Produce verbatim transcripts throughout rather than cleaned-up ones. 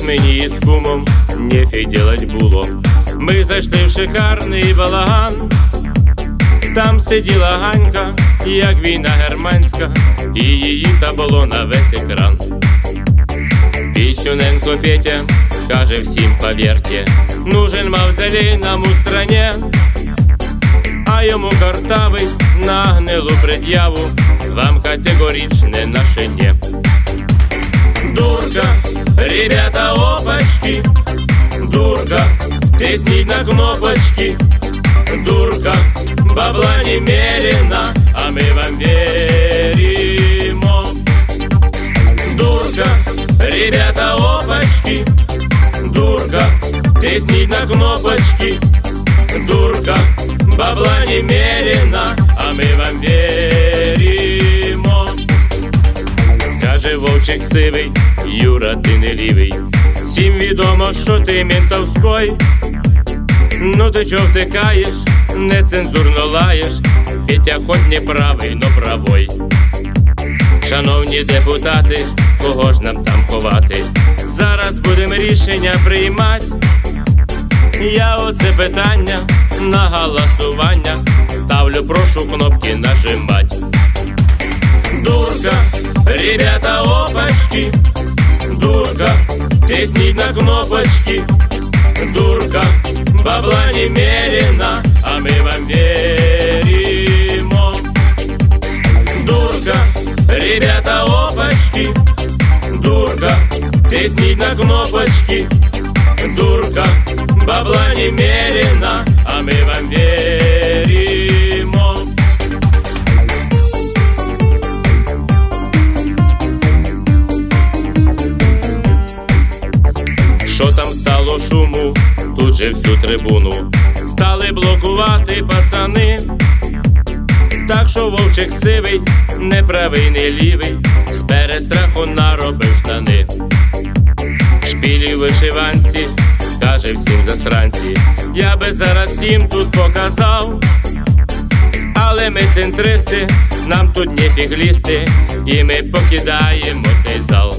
мені із кумом нефіг делать було. Ми зайшли в шикарний балаган. Там сиділа Ганька, як війна германська, і її табло на весь екран. Пісюненко Петя каже всім: повірте, нужен мавзолей нам у стране. А йому картавий на гнилу пред'яву: вам категоричне наше «не». Дурка, ребята, опачки, дурка, тисніть на кнопочки, дурка, бабла немерено, а ми вам віримо. Дурка, ребята, опачки, дурка, тисніть на кнопочки, дурка, бабла немерено, а ми вам віримо. Каже вовчик сивий: Юра, ти не лівий, всім відомо, що ти ментовський. Ну ти чо втикаєш, нецензурно лаєш, Петя хоч не правий, но правой. Шановні депутати, кого ж нам там ховати? Зараз будем рішення приймати. Я оце питання на голосування ставлю, прошу кнопки нажимать. Дурка, ребята, опачки, дурка, тисніть на кнопочки, дурка, бабла немерено, а ми вам віримо. Дурка, ребята, опачки, дурка, тисніть на кнопочки, дурка, бабла немерено, а ми вам віримо. Що там стало шуму, тут же всю трибуну стали блокувати пацани. Так що вовчик сивий, не правий, не лівий, з перестраху наробив штани. Шпілі в вишиванці, каже всім засранці: я би зараз всім тут показав. Але ми центристи, нам тут нефіг лізти, і ми покидаємо цей зал.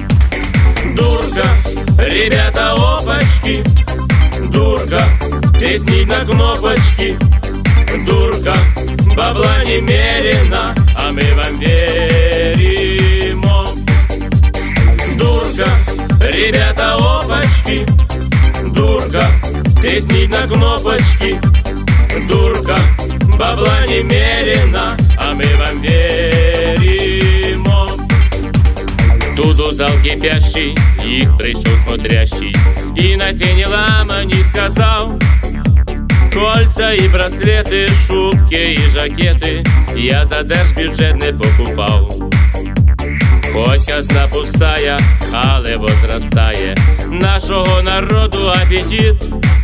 Дурка, ребята, опачки, дурка, тисніть на кнопочки, дурка, бабла немерено, а ми вам віримо. Дурка, ребята, опачки, дурка, тисніть на кнопочки, дурка, бабла немерено, а ми вам віримо. Тут у зал кипящий, їх прийшов смотрящий, і на феніламані сказав: кольца і браслети, шубки і жакети я за держбюджет не покупав. Хоть казна пустая, але возрастає нашого народу апетит.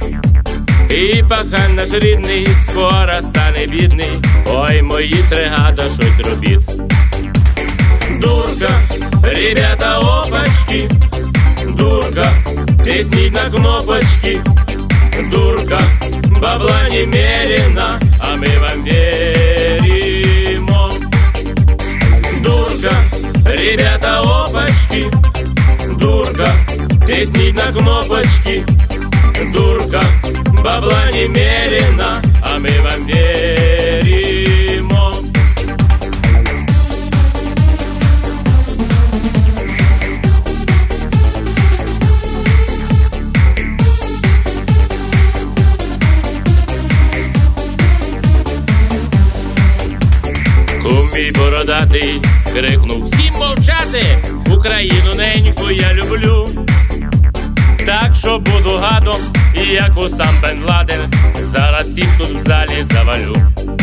І пахан наш рідний скоро стане бідний. Ой, мої тригада, щось робіть. Дурка, ребята, опачки, дурка, тисніть на кнопочки, дурка, бабла немерено, а ми вам віримо. Дурка, ребята, опачки, дурка, тисніть на кнопочки, дурка, бабла немерено, а ми вам віримо. Кум мій бородатий крикнув: всім мовчати! Україну неньку я люблю. Так що буду гадом, як Усам Бен Ладен, зараз всіх тут в залі завалю.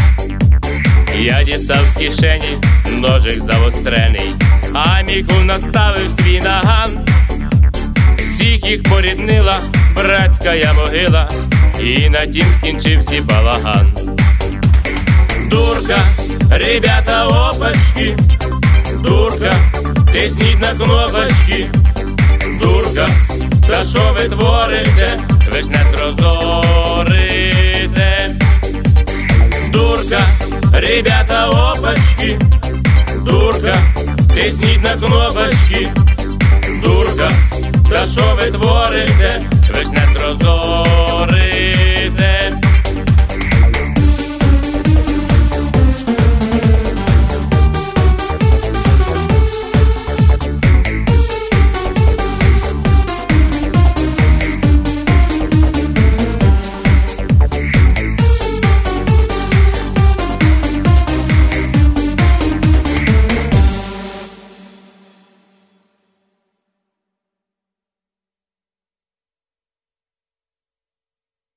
Я дістав з кишені ножик загострений, а мій кум наставив свій наган. Всіх їх поріднила братська могила, і на тім скінчився балаган. Дурка, ребята, опачки, дурка, тисніть на кнопочки, дурка, та що ви творите, ви ж не прозорите. Дурка, ребята, опачки, дурка, тисніть на кнопочки, дурка, та Та що ви творите, ви ж не з розуму.